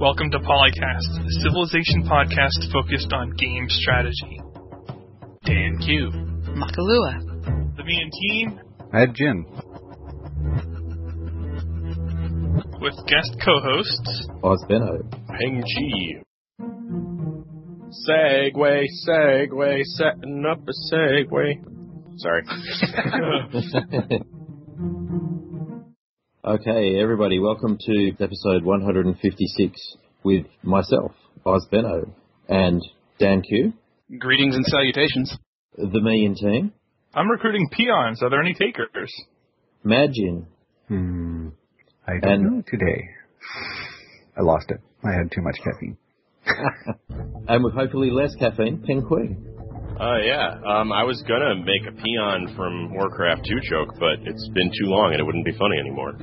Welcome to Polycast, a Civilization podcast focused on game strategy. Dan Q. Makalua. The main team. Ed Jin. With guest co-hosts. Benno. Peng Chi. Segway, setting up a Segway. Sorry. Okay, everybody, welcome to episode 156 with myself, Benno, and Dan Q. Greetings and salutations. The Million Team. I'm recruiting peons. Are there any takers? Madjin. I don't know today. I lost it. I had too much caffeine. And with hopefully less caffeine, Peng Kui. I was gonna make a peon from Warcraft 2 joke, but it's been too long and it wouldn't be funny anymore.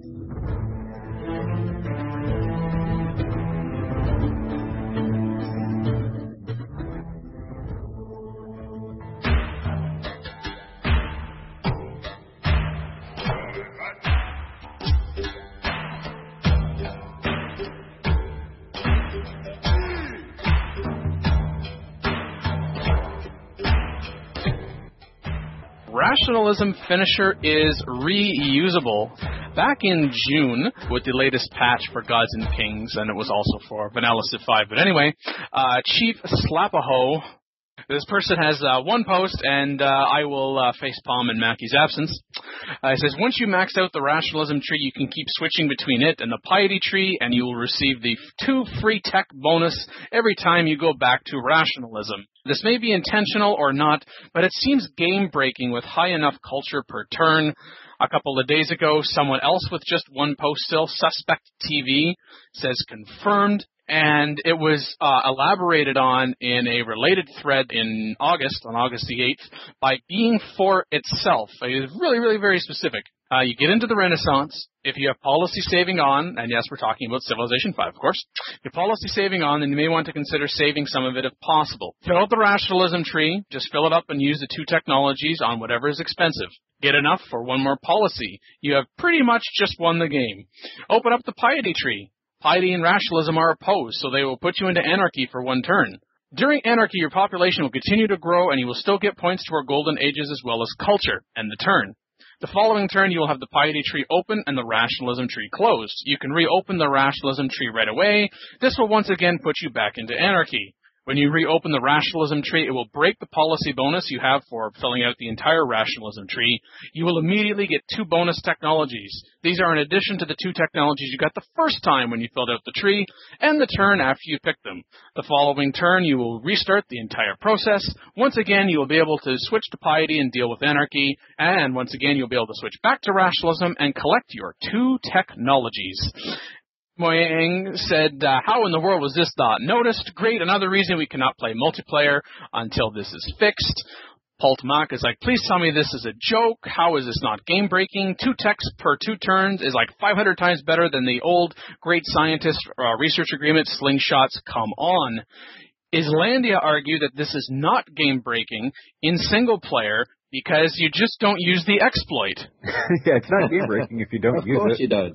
Rationalism Finisher is reusable. Back in June, with the latest patch for Gods and Pings, and it was also for Vanilla Civ 5. But anyway, Chief Slapaho, this person has one post, and I will facepalm in Mackie's absence. It says, once you max out the Rationalism tree, you can keep switching between it and the Piety tree, and you will receive the 2 free tech bonus every time you go back to Rationalism. This may be intentional or not, but it seems game-breaking with high enough culture per turn. A couple of days ago, someone else with just one post still, Suspect TV, says confirmed, and it was elaborated on in a related thread in August, on August the 8th, by Being For Itself. It was really, really very specific. You get into the Renaissance, if you have policy saving on, and yes, we're talking about Civilization 5, of course. If you have policy saving on, then you may want to consider saving some of it if possible. Fill out the Rationalism tree, just fill it up and use the 2 technologies on whatever is expensive. Get enough for one more policy. You have pretty much just won the game. Open up the Piety tree. Piety and Rationalism are opposed, so they will put you into Anarchy for 1 turn. During Anarchy, your population will continue to grow, and you will still get points toward Golden Ages as well as Culture, and the turn. The following turn, you will have the Piety tree open and the Rationalism tree closed. You can reopen the Rationalism tree right away. This will once again put you back into Anarchy. When you reopen the Rationalism tree, it will break the policy bonus you have for filling out the entire Rationalism tree. You will immediately get 2 bonus technologies. These are in addition to the 2 technologies you got the first time when you filled out the tree, and the turn after you picked them. The following turn, you will restart the entire process. Once again, you will be able to switch to Piety and deal with Anarchy, and once again, you'll be able to switch back to Rationalism and collect your 2 technologies. Moyang said, how in the world was this not noticed? Great, another reason we cannot play multiplayer until this is fixed. Paltmak is like, please tell me this is a joke. How is this not game-breaking? 2 techs per 2 turns is like 500 times better than the old great scientist research agreement slingshots. Come on. Islandia argued that this is not game-breaking in single-player because you just don't use the exploit. Yeah, it's not game-breaking if you don't use it. Of course you don't.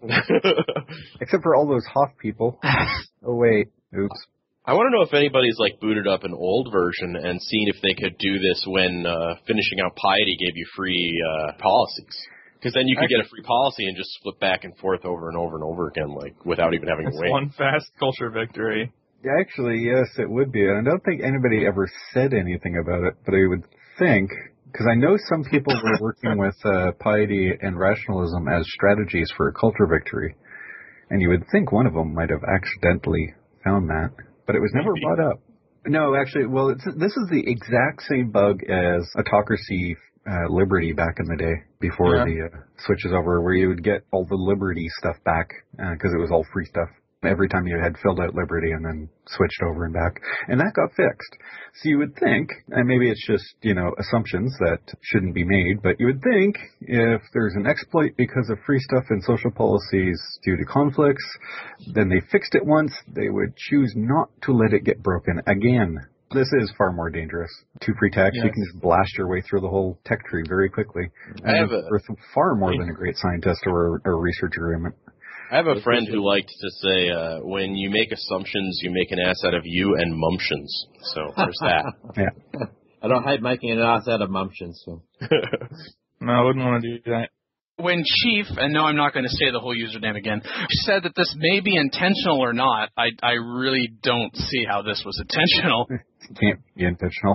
Except for all those Hoth people. Oh, wait. Oops. I want to know if anybody's booted up an old version and seen if they could do this when finishing out Piety gave you free policies. Because then you could get a free policy and just flip back and forth over and over and over again, without even having to wait. One fast culture victory. Yeah, actually, yes, it would be. And I don't think anybody ever said anything about it, but I would think, because I know some people were working with Piety and Rationalism as strategies for a culture victory, and you would think one of them might have accidentally found that, but it was never brought up. No, actually, well, this is the exact same bug as Autocracy Liberty back in the day, before the switches over, where you would get all the Liberty stuff back, because it was all free stuff. Every time you had filled out Liberty and then switched over and back. And that got fixed. So you would think, and maybe it's just, assumptions that shouldn't be made, but you would think if there's an exploit because of free stuff and social policies due to conflicts, then they fixed it once, they would choose not to let it get broken again. This is far more dangerous. 2 free techs, you can just blast your way through the whole tech tree very quickly. And worth far more than a great scientist or a research agreement. I have a friend who liked to say, when you make assumptions, you make an ass out of you and mumptions. So there's that. Yeah. And I hate making an ass out of mumptions. So. No, I wouldn't want to do that. When Chief, and no, I'm not going to say the whole username again, said that this may be intentional or not, I really don't see how this was intentional. It can't be intentional.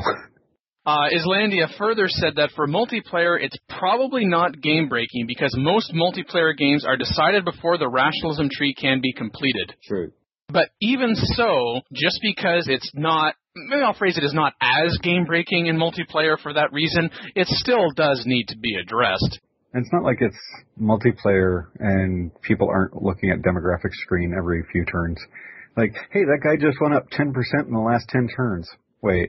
Islandia further said that for multiplayer, it's probably not game-breaking because most multiplayer games are decided before the rationalism tree can be completed. True. But even so, just because it's not, maybe I'll phrase it as not as game-breaking in multiplayer for that reason, it still does need to be addressed. And it's not like it's multiplayer and people aren't looking at demographic screen every few turns. Like, hey, that guy just went up 10% in the last 10 turns. Wait.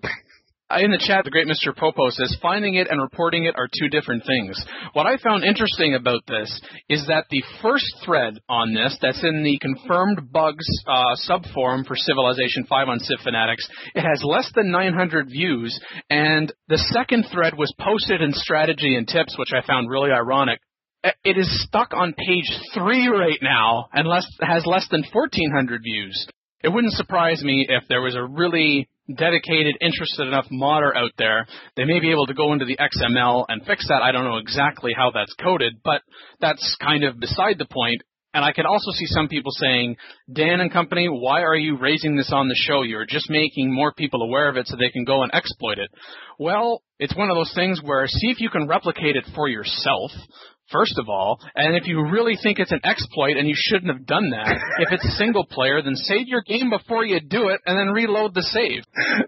In the chat, the great Mr. Popo says, finding it and reporting it are two different things. What I found interesting about this is that the first thread on this, that's in the confirmed bugs subforum for Civilization 5 on Civ Fanatics, it has less than 900 views, and the second thread was posted in Strategy and Tips, which I found really ironic. It is stuck on page 3 right now, and has less than 1,400 views. It wouldn't surprise me if there was a really dedicated, interested enough modder out there. They may be able to go into the XML and fix that. I don't know exactly how that's coded, but that's kind of beside the point. And I can also see some people saying, Dan and company, why are you raising this on the show? You're just making more people aware of it so they can go and exploit it. Well, it's one of those things where see if you can replicate it for yourself, first of all, and if you really think it's an exploit and you shouldn't have done that, if it's single player, then save your game before you do it and then reload the save.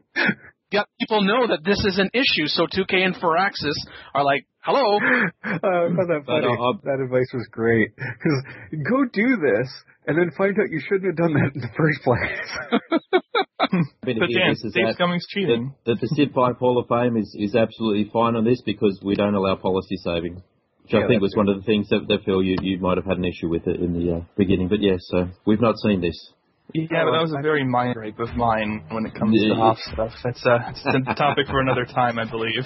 Got people know that this is an issue, so 2K and Firaxis are like, hello. I thought that funny. That advice was great. Because go do this and then find out you shouldn't have done that in the first place. But Dan, Dave Cummings cheating. The Civ 5 Hall of Fame is absolutely fine on this because we don't allow policy saving. Which I think was one of the things that Phil, you might have had an issue with it in the beginning. But yes, so we've not seen this. Yeah, but that was a very minor gripe of mine when it comes to off stuff. It's a topic for another time, I believe.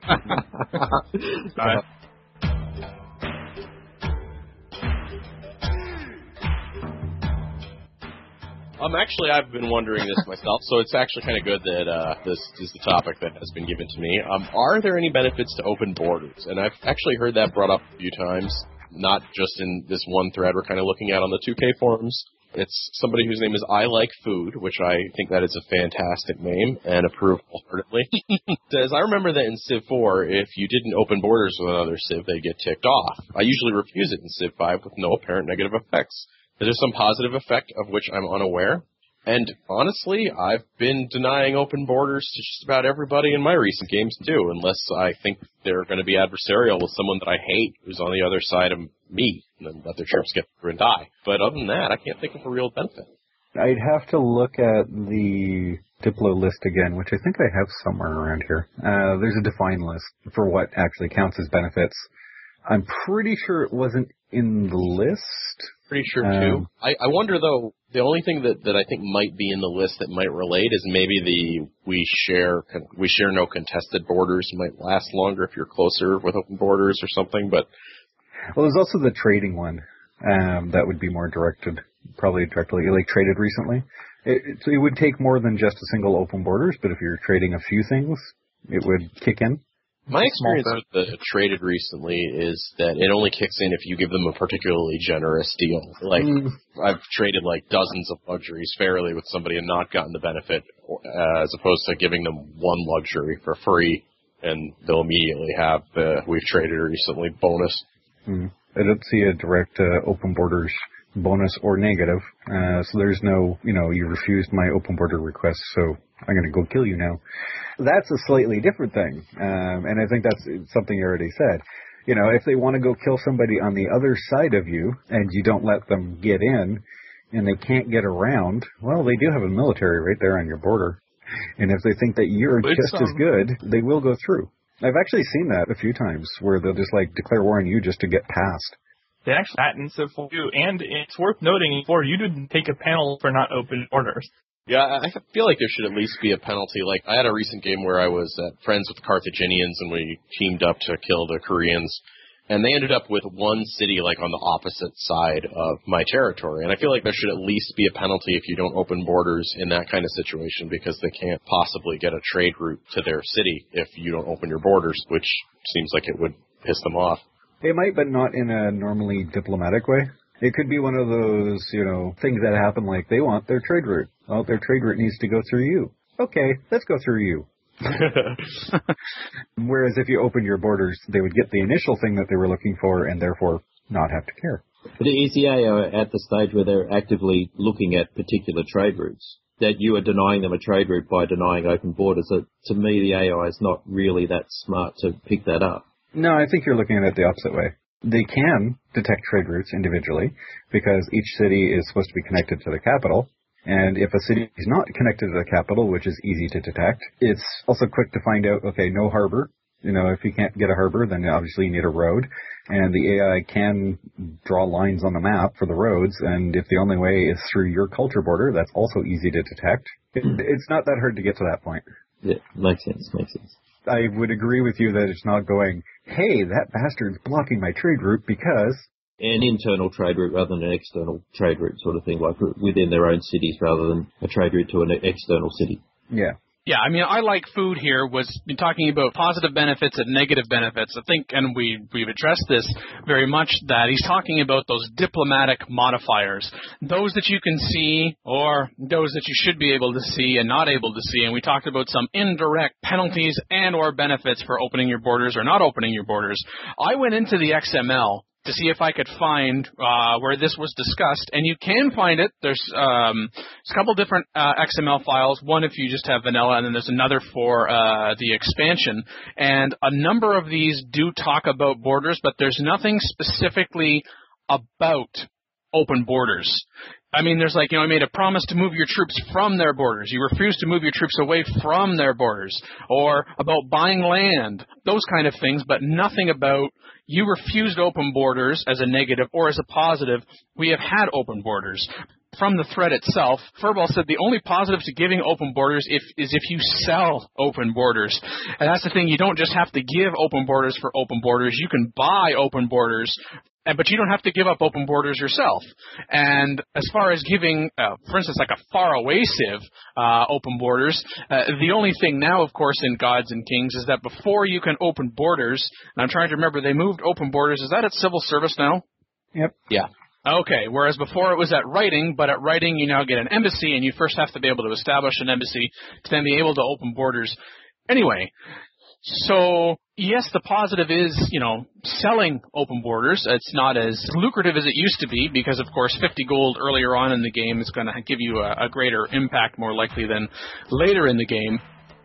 Actually, I've been wondering this myself, so it's actually kind of good that this is the topic that has been given to me. Are there any benefits to open borders? And I've actually heard that brought up a few times, not just in this one thread we're kind of looking at on the 2K forums. It's somebody whose name is I Like Food, which I think that is a fantastic name and approve wholeheartedly. Says, I remember that in Civ 4, if you didn't open borders with another Civ, they'd get ticked off. I usually refuse it in Civ 5 with no apparent negative effects. Is there some positive effect of which I'm unaware? And honestly, I've been denying open borders to just about everybody in my recent games too, unless I think they're going to be adversarial with someone that I hate who's on the other side of me, and then let their troops get through and die. But other than that, I can't think of a real benefit. I'd have to look at the Diplo list again, which I think I have somewhere around here. There's a defined list for what actually counts as benefits. I'm pretty sure it wasn't in the list. Pretty sure too. I wonder though, the only thing that I think might be in the list that might relate is maybe the we share no contested borders might last longer if you're closer with open borders or something. But well, there's also the trading one that would be more directed, probably directly like traded recently. It would take more than just a single open borders, but if you're trading a few things, it would kick in. My experience with the traded recently is that it only kicks in if you give them a particularly generous deal. Like, I've traded like dozens of luxuries fairly with somebody and not gotten the benefit, as opposed to giving them one luxury for free, and they'll immediately have the we've traded recently bonus. I don't see a direct open borders bonus or negative, so there's no, you refused my open border request, so I'm going to go kill you now. That's a slightly different thing, and I think that's something you already said. If they want to go kill somebody on the other side of you, and you don't let them get in, and they can't get around, well, they do have a military right there on your border. And if they think that you're just as good, they will go through. I've actually seen that a few times, where they'll just, declare war on you just to get past. They actually patents it for you, and it's worth noting, for you didn't take a panel for not open borders. Yeah, I feel like there should at least be a penalty. Like, I had a recent game where I was friends with the Carthaginians, and we teamed up to kill the Koreans. And they ended up with one city like on the opposite side of my territory. And I feel like there should at least be a penalty if you don't open borders in that kind of situation, because they can't possibly get a trade route to their city if you don't open your borders, which seems like it would piss them off. They might, but not in a normally diplomatic way. It could be one of those, things that happen like they want their trade route. Oh, their trade route needs to go through you. Okay, let's go through you. Whereas if you open your borders, they would get the initial thing that they were looking for and therefore not have to care. But is the AI at the stage where they're actively looking at particular trade routes, that you are denying them a trade route by denying open borders? So to me, the AI is not really that smart to pick that up. No, I think you're looking at it the opposite way. They can detect trade routes individually because each city is supposed to be connected to the capital. And if a city is not connected to the capital, which is easy to detect, it's also quick to find out, okay, no harbor. If you can't get a harbor, then obviously you need a road. And the AI can draw lines on the map for the roads. And if the only way is through your culture border, that's also easy to detect. It's not that hard to get to that point. Yeah, makes sense. I would agree with you that it's not going, hey, that bastard's blocking my trade route because... An internal trade route rather than an external trade route sort of thing, like within their own cities rather than a trade route to an external city. Yeah. Yeah, I mean, I Like Food here was talking about positive benefits and negative benefits. I think, and we've addressed this very much, that he's talking about those diplomatic modifiers, those that you can see or those that you should be able to see and not able to see. And we talked about some indirect penalties and or benefits for opening your borders or not opening your borders. I went into the XML to see if I could find where this was discussed, and you can find it. There's a couple different XML files, one if you just have vanilla, and then there's another for the expansion. And a number of these do talk about borders, but there's nothing specifically about open borders. I mean, there's like, I made a promise to move your troops from their borders. You refuse to move your troops away from their borders. Or about buying land, those kind of things, but nothing about you refused open borders as a negative or as a positive. We have had open borders. From the thread itself, Furball said the only positive to giving open borders is if you sell open borders. And that's the thing, you don't just have to give open borders for open borders. You can buy open borders, but you don't have to give up open borders yourself. And as far as giving, for instance, like a faraway civ open borders, the only thing now, of course, in Gods and Kings is that before you can open borders, and I'm trying to remember, they moved open borders. Is that at civil service now? Yep. Yeah. Okay, whereas before it was at writing, but at writing you now get an embassy, and you first have to be able to establish an embassy to then be able to open borders. Anyway, so yes, the positive is, selling open borders. It's not as lucrative as it used to be because, of course, 50 gold earlier on in the game is going to give you a greater impact more likely than later in the game.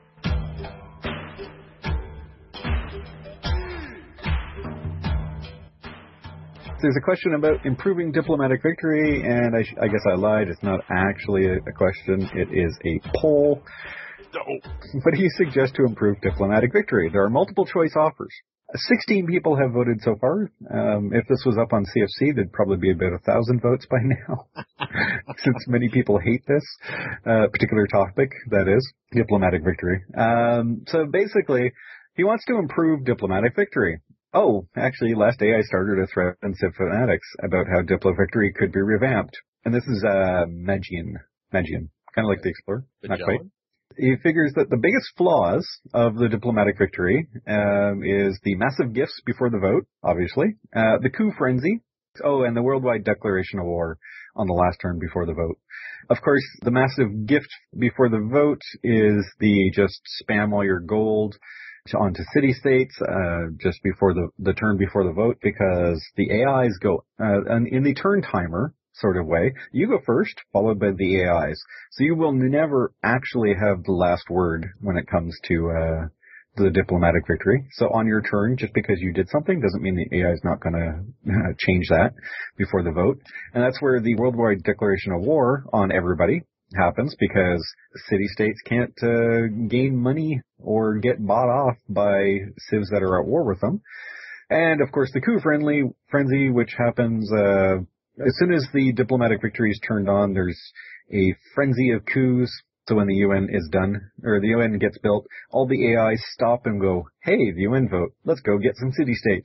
There's a question about improving diplomatic victory, and I guess I lied. It's not actually a question. It is a poll. What do you suggest to improve diplomatic victory? There are multiple choice offers. 16 people have voted so far. If this was up on CFC, there'd probably be about 1,000 votes by now, since many people hate this particular topic, that is, diplomatic victory. So basically, he wants to improve diplomatic victory. Oh, actually, last day I started a thread on Civ Fanatics about how Diplo Victory could be revamped. And this is Magian, kind of like the Explorer, not quite. He figures that the biggest flaws of the diplomatic victory is the massive gifts before the vote, obviously, the coup frenzy, and the worldwide declaration of war on the last turn before the vote. Of course, the massive gift before the vote is the just spam all your gold onto city-states just before the turn before the vote, because the AIs go in the turn timer sort of way. You go first, followed by the AIs. So you will never actually have the last word when it comes to the diplomatic victory. So on your turn, just because you did something doesn't mean the AI is not going to change that before the vote. And that's where the worldwide declaration of war on everybody happens, because city-states can't gain money or get bought off by civs that are at war with them. And, of course, the coup frenzy, which happens as soon as the diplomatic victory is turned on, there's a frenzy of coups. So when the UN is done, or the UN gets built, all the AIs stop and go, hey, the UN vote, let's go get some city-states.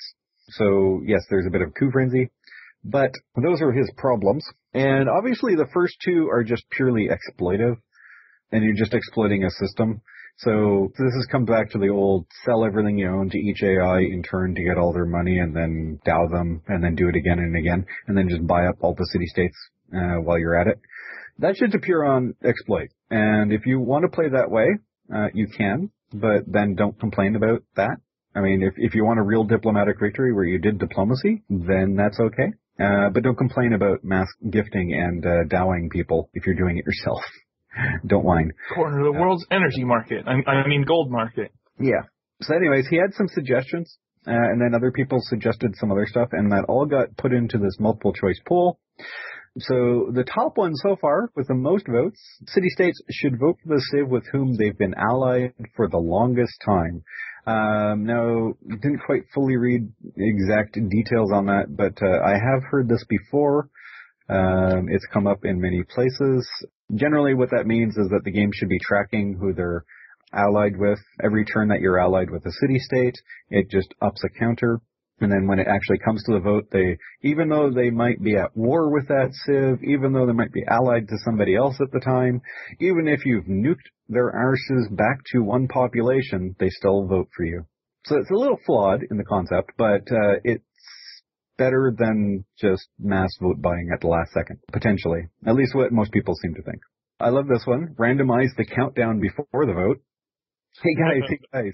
So, yes, there's a bit of coup frenzy, but those are his problems. And obviously the first two are just purely exploitive, and you're just exploiting a system. So this has come back to the old sell everything you own to each AI in turn to get all their money and then dow them and then do it again and again and then just buy up all the city-states while you're at it. That shit's a pure on exploit. And if you want to play that way, you can, but then don't complain about that. I mean, if you want a real diplomatic victory where you did diplomacy, then that's okay. But don't complain about mass gifting and dowing people if you're doing it yourself. Don't whine. Corner of the world's energy market. I mean, gold market. Yeah. So anyways, he had some suggestions, and then other people suggested some other stuff, and that all got put into this multiple choice poll. So the top one so far, with the most votes, city-states should vote for the civ with whom they've been allied for the longest time. Now, didn't quite fully read exact details on that, but I have heard this before. It's come up in many places. Generally, what that means is that the game should be tracking who they're allied with. Every turn that you're allied with a city-state, it just ups a counter. And then when it actually comes to the vote, even though they might be at war with that civ, even though they might be allied to somebody else at the time, even if you've nuked their arses back to one population, they still vote for you. So it's a little flawed in the concept, but it's better than just mass vote buying at the last second, potentially. At least what most people seem to think. I love this one. Randomize the countdown before the vote. Hey guys.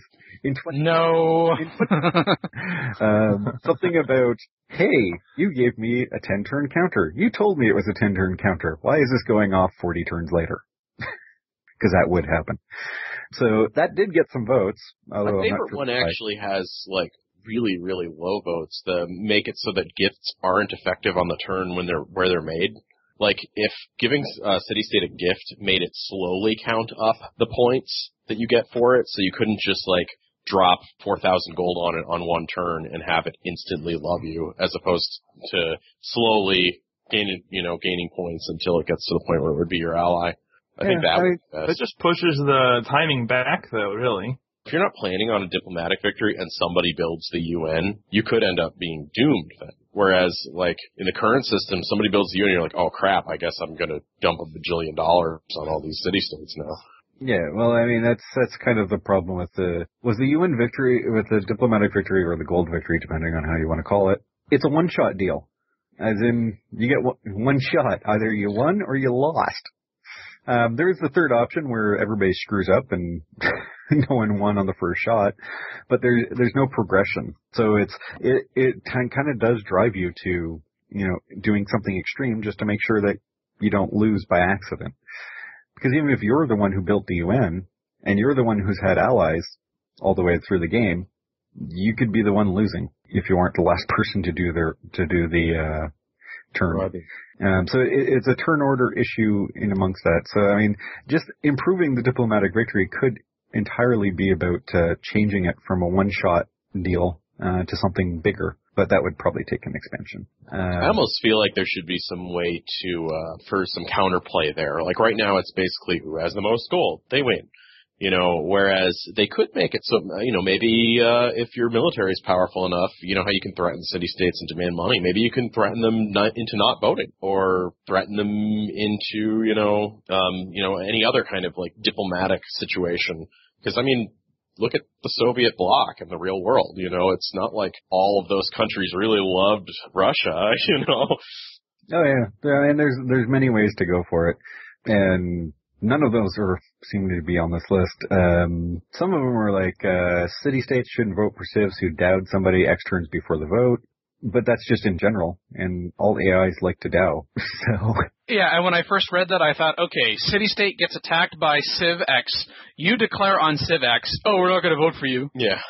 Something about, hey, you gave me a 10-turn counter. You told me it was a 10-turn counter. Why is this going off 40 turns later? Because that would happen. So that did get some votes. My favorite one actually has, like, really, really low votes to make it so that gifts aren't effective on the turn where they're made. Like, if giving City-State a gift made it slowly count up the points that you get for it, so you couldn't just, like, drop 4,000 gold on it on one turn and have it instantly love you, as opposed to slowly gaining points until it gets to the point where it would be your ally. I think that would be best. That just pushes the timing back, though, really. If you're not planning on a diplomatic victory and somebody builds the UN, you could end up being doomed then. Whereas, like, in the current system, somebody builds the UN and you're like, oh crap, I guess I'm going to dump $1 bajillion on all these city-states now. Yeah, well, I mean, that's kind of the problem with was the UN victory, with the diplomatic victory or the gold victory, depending on how you want to call it. It's a one-shot deal. As in, you get one shot. Either you won or you lost. There's the third option where everybody screws up and no one won on the first shot, but there's no progression. So it kind of does drive you to, doing something extreme just to make sure that you don't lose by accident. Because even if you're the one who built the UN and you're the one who's had allies all the way through the game, you could be the one losing if you aren't the last person to do the turn. So it's a turn order issue in amongst that. So, I mean, just improving the diplomatic victory could entirely be about changing it from a one-shot deal to something bigger. But that would probably take an expansion. I almost feel like there should be some way for some counterplay there. Like right now it's basically who has the most gold, they win. Whereas they could make it so, maybe if your military is powerful enough, how you can threaten city-states and demand money. Maybe you can threaten them into not voting, or threaten them into, any other kind of like diplomatic situation. Because look at the Soviet bloc and the real world. It's not like all of those countries really loved Russia. Oh yeah, and there's many ways to go for it, and none of those seem to be on this list. Some of them are like, city-states shouldn't vote for civs who dowed somebody X turns before the vote. But that's just in general, and all AIs like to dow. So. Yeah, and when I first read that, I thought, okay, city-state gets attacked by Civ X. You declare on Civ X, oh, we're not going to vote for you. Yeah.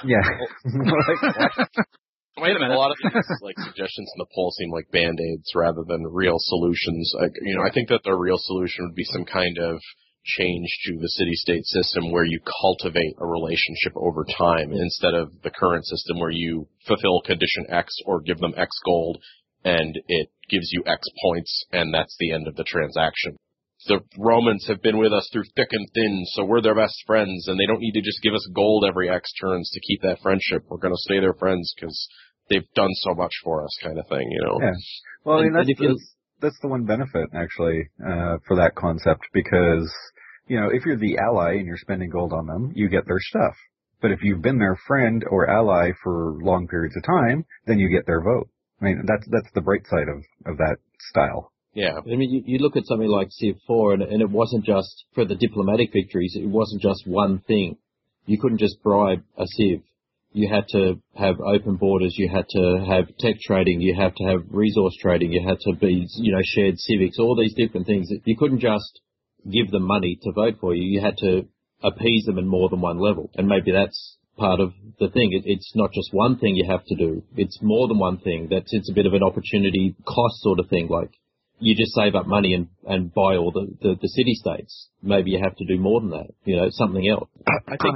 Wait a minute. A lot of these suggestions in the poll seem like band-aids rather than real solutions. I think that the real solution would be some kind of change to the city-state system where you cultivate a relationship over time instead of the current system where you fulfill condition X or give them X gold and it gives you X points and that's the end of the transaction. The Romans have been with us through thick and thin, so we're their best friends, and they don't need to just give us gold every X turns to keep that friendship. We're going to stay their friends because they've done so much for us kind of thing, you know. Yeah. Well, I mean, that's the one benefit, actually, for that concept, because, you know, if you're the ally and you're spending gold on them, you get their stuff. But if you've been their friend or ally for long periods of time, then you get their vote. I mean, that's the bright side of that style. Yeah. I mean, you look at something like Civ 4, and it wasn't just, for the diplomatic victories, it wasn't just one thing. You couldn't just bribe a Civ. You had to have open borders, you had to have tech trading, you had to have resource trading, you had to be, you know, shared civics, all these different things. You couldn't just give them money to vote for you. You had to appease them in more than one level. And maybe that's part of the thing. It's not just one thing you have to do. It's more than one thing. It's a bit of an opportunity cost sort of thing. Like, you just save up money and buy all the city-states. Maybe you have to do more than that, you know, something else. I think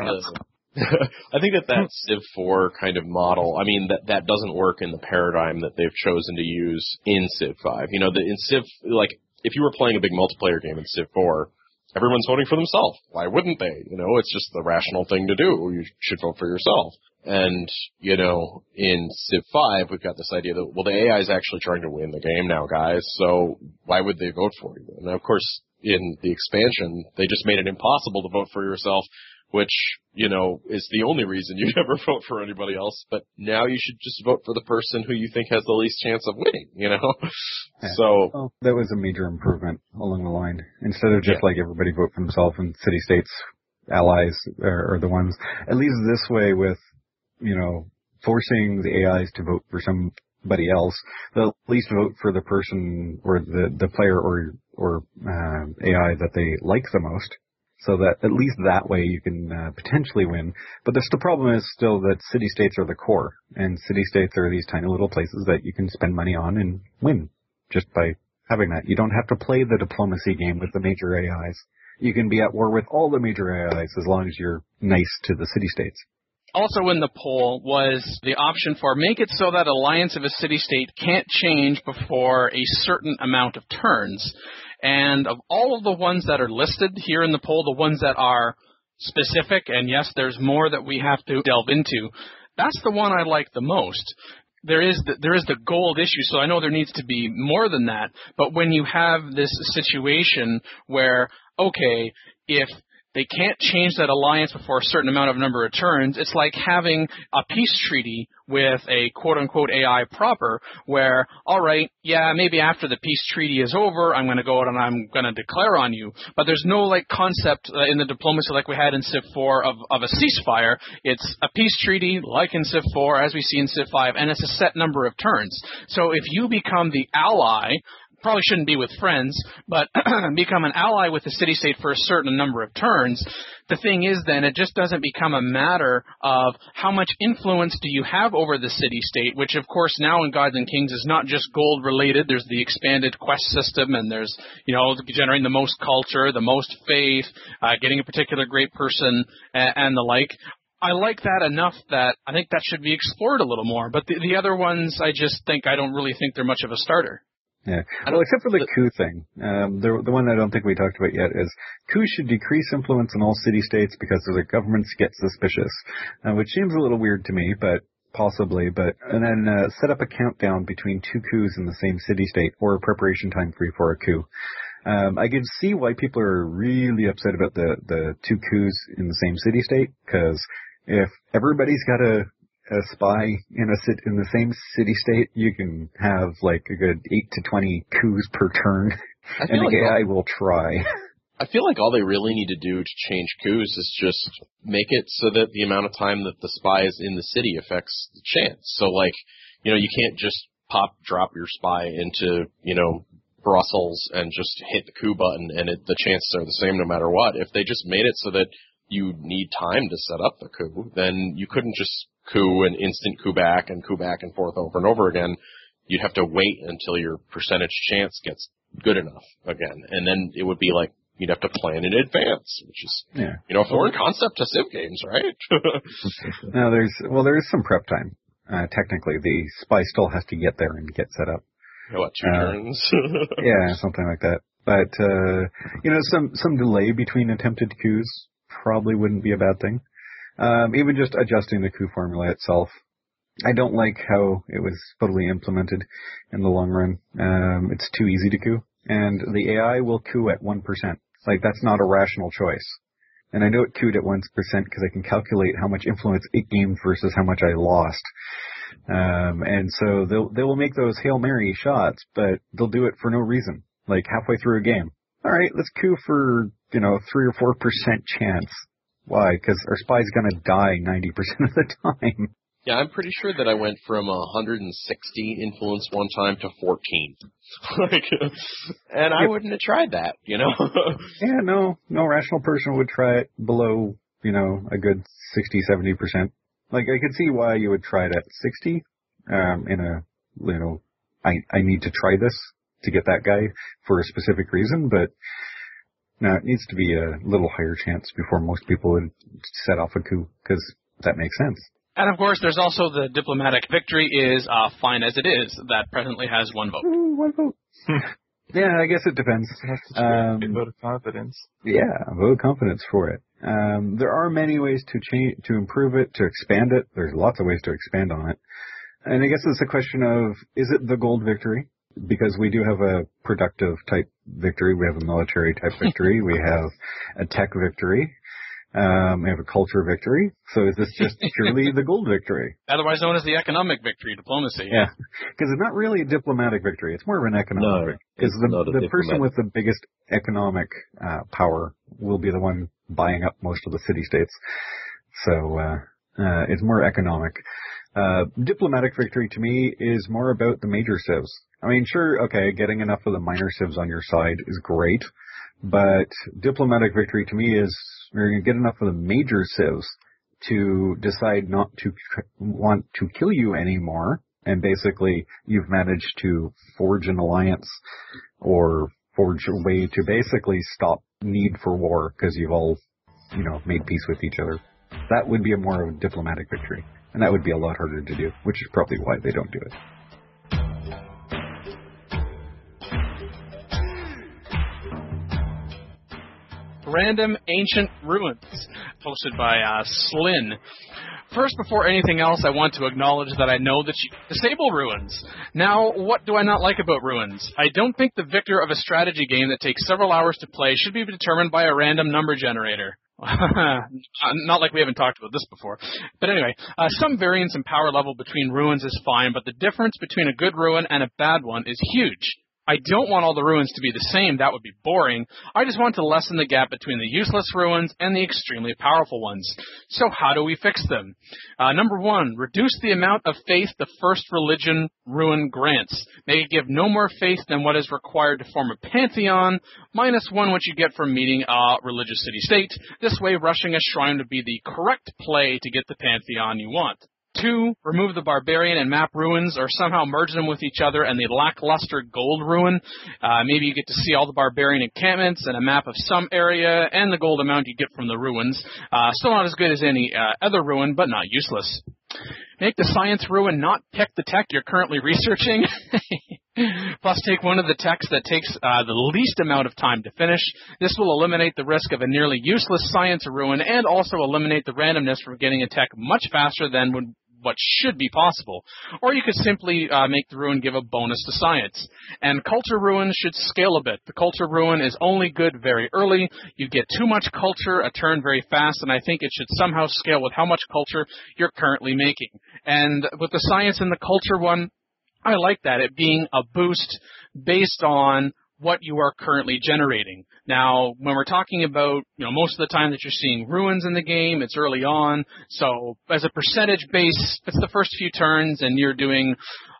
I think that Civ 4 kind of model, I mean, that doesn't work in the paradigm that they've chosen to use in Civ 5. You know, in Civ, like, if you were playing a big multiplayer game in Civ 4, everyone's voting for themselves. Why wouldn't they? You know, it's just the rational thing to do. You should vote for yourself. And, you know, in Civ 5, we've got this idea that, well, the AI is actually trying to win the game now, guys, so why would they vote for you? And, of course, in the expansion, they just made it impossible to vote for yourself, which, you know, is the only reason you'd ever vote for anybody else. But now you should just vote for the person who you think has the least chance of winning, you know? Yeah. So well, that was a major improvement along the line. Instead of just like everybody vote for themselves and city-states, allies are the ones. At least this way with, you know, forcing the AIs to vote for somebody else, they'll at least vote for the person or the player or AI that they like the most. So that at least that way you can potentially win. But the problem is still that city-states are the core. And city-states are these tiny little places that you can spend money on and win just by having that. You don't have to play the diplomacy game with the major AIs. You can be at war with all the major AIs as long as you're nice to the city-states. Also in the poll was the option for make it so that alliance of a city-state can't change before a certain amount of turns. And of all of the ones that are listed here in the poll, the ones that are specific, and yes, there's more that we have to delve into, that's the one I like the most. There is the gold issue, so I know there needs to be more than that. But when you have this situation where, okay, if they can't change that alliance before a certain amount of number of turns, it's like having a peace treaty with a quote-unquote AI proper where, all right, yeah, maybe after the peace treaty is over, I'm going to go out and I'm going to declare on you. But there's no, like, concept in the diplomacy like we had in Civ 4 of a ceasefire. It's a peace treaty like in Civ 4, as we see in Civ 5, and it's a set number of turns. So if you become the ally, probably shouldn't be with friends, but become an ally with the city-state for a certain number of turns, the thing is then it just doesn't become a matter of how much influence do you have over the city-state, which of course now in Gods and Kings is not just gold related. There's the expanded quest system, and there's, you know, generating the most culture, the most faith, getting a particular great person, and the like. I like that enough that I think that should be explored a little more. But the other ones, I don't really think they're much of a starter. Yeah. Well, except for the coup thing. The one I don't think we talked about yet is coups should decrease influence in all city-states because the governments get suspicious, which seems a little weird to me, but possibly. And then set up a countdown between two coups in the same city-state or a preparation time free for a coup. I can see why people are really upset about the two coups in the same city-state, because if everybody's got a spy in the same city-state, you can have like a good 8 to 20 coups per turn, and the AI will try. I feel like all they really need to do to change coups is just make it so that the amount of time that the spy is in the city affects the chance. So, like, you know, you can't just drop your spy into, you know, Brussels and just hit the coup button and the chances are the same no matter what. If they just made it so that you need time to set up the coup, then you couldn't just coup and instant coup back and forth over and over again. You'd have to wait until your percentage chance gets good enough again. And then it would be like you'd have to plan in advance, which is, you know, a foreign concept to Civ games, right? No, there is some prep time. Technically, the spy still has to get there and get set up. What, 2 turns? Yeah, something like that. But, you know, some delay between attempted coups probably wouldn't be a bad thing. Even just adjusting the coup formula itself, I don't like how it was totally implemented in the long run. It's too easy to coup, and the AI will coup at 1%. Like, that's not a rational choice. And I know it queued at 1% because I can calculate how much influence it gained versus how much I lost. And so they will make those Hail Mary shots, but they'll do it for no reason. Like halfway through a game. All right, let's coup for, 3 or 4% chance. Why? Because our spy's going to die 90% of the time. Yeah, I'm pretty sure that I went from 160 influence one time to 14. And I wouldn't have tried that, Yeah, no rational person would try it below, a good 60, 70%. Like, I could see why you would try it at 60, I need to try this to get that guy for a specific reason, but no, it needs to be a little higher chance before most people would set off a coup, because that makes sense. And of course, there's also the diplomatic victory is fine as it is, that presently has 1 vote. Ooh, 1 vote. Yeah, I guess it depends. A vote of confidence. Yeah, a vote of confidence for it. There are many ways to improve it, to expand it. There's lots of ways to expand on it. And I guess it's a question of, is it the gold victory? Because we do have a productive type victory. We have a military type victory. We have a tech victory. We have a culture victory. So is this just purely the gold victory? Otherwise known as the economic victory, diplomacy. Yeah, because it's not really a diplomatic victory. It's more of an economic victory. Because the person with the biggest economic power will be the one buying up most of the city-states. So it's more economic. Diplomatic victory to me is more about the major civs. I mean, sure, okay, getting enough of the minor civs on your side is great, but diplomatic victory to me is you're going to get enough of the major civs to decide not to want to kill you anymore, and basically you've managed to forge an alliance or forge a way to basically stop need for war because you've all, made peace with each other. That would be a more of a diplomatic victory, and that would be a lot harder to do, which is probably why they don't do it. Random Ancient Ruins, posted by Slyn. First, before anything else, I want to acknowledge that I know that you disable ruins. Now, what do I not like about ruins? I don't think the victor of a strategy game that takes several hours to play should be determined by a random number generator. Not like we haven't talked about this before. But anyway, some variance in power level between ruins is fine, but the difference between a good ruin and a bad one is huge. I don't want all the ruins to be the same. That would be boring. I just want to lessen the gap between the useless ruins and the extremely powerful ones. So how do we fix them? Number 1, reduce the amount of faith the first religion ruin grants. Make it give no more faith than what is required to form a pantheon, -1 what you get from meeting a religious city-state. This way, rushing a shrine would be the correct play to get the pantheon you want. 2, remove the barbarian and map ruins, or somehow merge them with each other and the lackluster gold ruin. Maybe you get to see all the barbarian encampments and a map of some area and the gold amount you get from the ruins. Still not as good as any other ruin, but not useless. Make the science ruin not pick the tech you're currently researching. Plus, take one of the techs that takes the least amount of time to finish. This will eliminate the risk of a nearly useless science ruin and also eliminate the randomness from getting a tech much faster than what should be possible. Or you could simply make the ruin give a bonus to science. And culture ruin should scale a bit. The culture ruin is only good very early. You get too much culture a turn very fast, and I think it should somehow scale with how much culture you're currently making. And with the science and the culture one, I like that, it being a boost based on what you are currently generating. Now, when we're talking about, most of the time that you're seeing ruins in the game, it's early on. So as a percentage base, it's the first few turns and you're doing,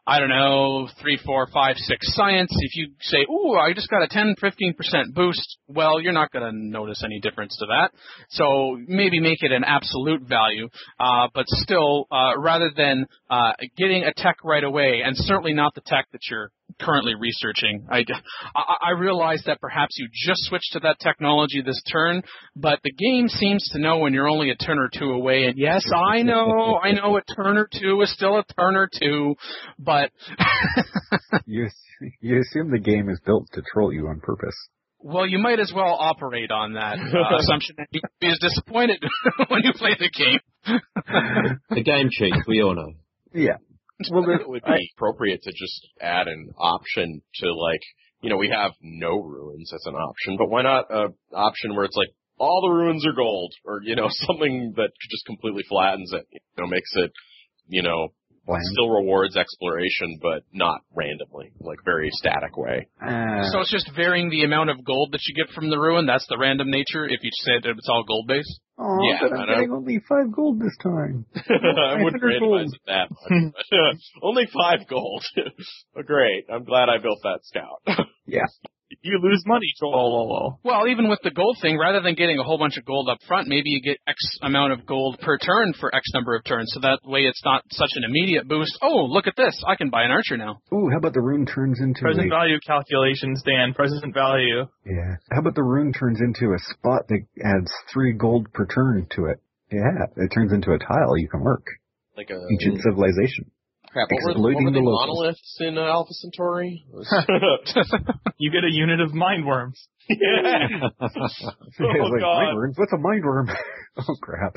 3, 4, 5, 6 science. If you say, ooh, I just got a 10, 15% boost, well, you're not going to notice any difference to that. So maybe make it an absolute value, but still, rather than getting a tech right away, and certainly not the tech that you're currently researching. I realize that perhaps you just switched to that technology this turn, but the game seems to know when you're only a turn or 2 away, and yes, I know a turn or 2 is still a turn or 2, but... You assume the game is built to troll you on purpose. Well, you might as well operate on that assumption and be as disappointed when you play the game. The game cheats, we all know. Yeah. Well, it would be appropriate to just add an option to, like, we have no ruins as an option, but why not an option where it's like all the ruins are gold, or something that just completely flattens it, makes it, still rewards exploration, but not randomly, like very static way. So it's just varying the amount of gold that you get from the ruin. That's the random nature. If you say that it's all gold based. Oh, yeah, but I'm getting only 5 gold this time. I wouldn't randomize it that much. But, only 5 gold. Oh, great. I'm glad I built that scout. Yeah. You lose money, Joel. Well, even with the gold thing, rather than getting a whole bunch of gold up front, maybe you get X amount of gold per turn for X number of turns, so that way it's not such an immediate boost. Oh, look at this. I can buy an archer now. Ooh, how about the rune turns into present value calculations, Dan. Present value. Yeah. How about the rune turns into a spot that adds 3 gold per turn to it? Yeah, it turns into a tile you can work. Like a ancient civilization. Crap, what were the monoliths in Alpha Centauri? You get a unit of mind worms. Yeah. God. Mind worms? What's a mind worm? Oh, crap.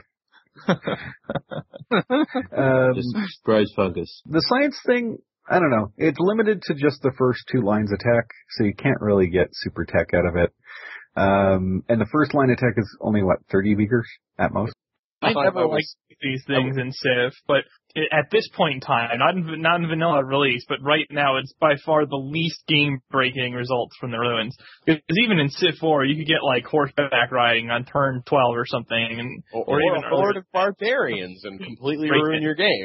Just grows fungus. The science thing, I don't know. It's limited to just the first 2 lines attack, so you can't really get super tech out of it. And the first line attack is only, 30 beakers at most? I never liked these things in Civ, but at this point in time, not in vanilla release, but right now, it's by far the least game-breaking results from the ruins. Because even in Civ 4, you could get horseback riding on turn 12 or something, and or even a horde of barbarians and completely ruin your game.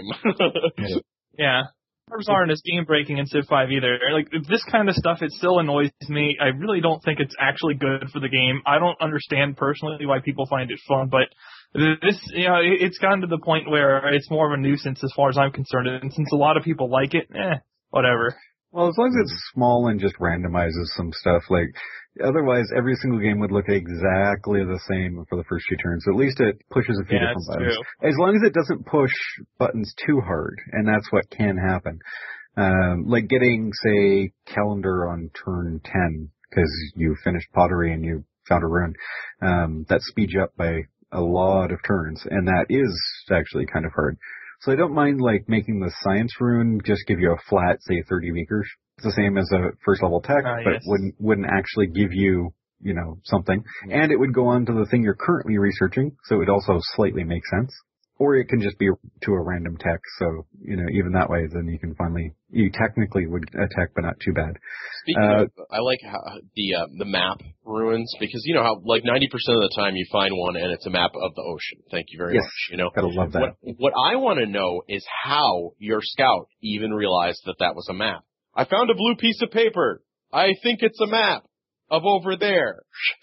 Yeah. Barbs aren't as game-breaking in Civ 5 either. This kind of stuff, it still annoys me. I really don't think it's actually good for the game. I don't understand personally why people find it fun, but this, it's gotten to the point where it's more of a nuisance as far as I'm concerned. And since a lot of people like it, whatever. Well, as long as it's small and just randomizes some stuff, otherwise every single game would look exactly the same for the first 2 turns. So at least it pushes a few different buttons. True. As long as it doesn't push buttons too hard, and that's what can happen. Like getting, say, calendar on turn 10, because you finished pottery and you found a rune, that speeds you up by a lot of turns, and that is actually kind of hard. So I don't mind making the science rune just give you a flat, say, 30 beakers. It's the same as a first level tech, but yes. wouldn't actually give you, something. And it would go on to the thing you're currently researching, so it would also slightly make sense. Or it can just be to a random tech, so, even that way, then you technically would attack, but not too bad. Speaking of, I like how the map ruins, because how 90% of the time you find one and it's a map of the ocean. Thank you very much. Gotta love that. What I want to know is how your scout even realized that was a map. I found a blue piece of paper. I think it's a map of over there.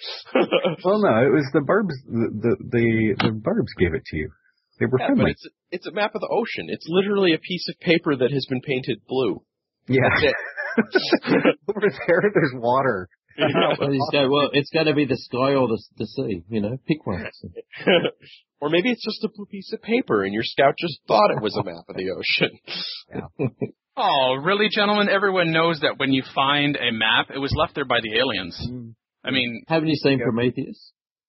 Well, no, it was the barbs. The barbs gave it to you. They were friendly. But it's a map of the ocean. It's literally a piece of paper that has been painted blue. Yeah. Over there, there's water. Well, it's going to be the sky or the sea. Pick one. Or maybe it's just a blue piece of paper, and your scout just thought it was a map of the ocean. Yeah. Oh, really, gentlemen? Everyone knows that when you find a map, it was left there by the aliens. I mean, haven't you seen Prometheus?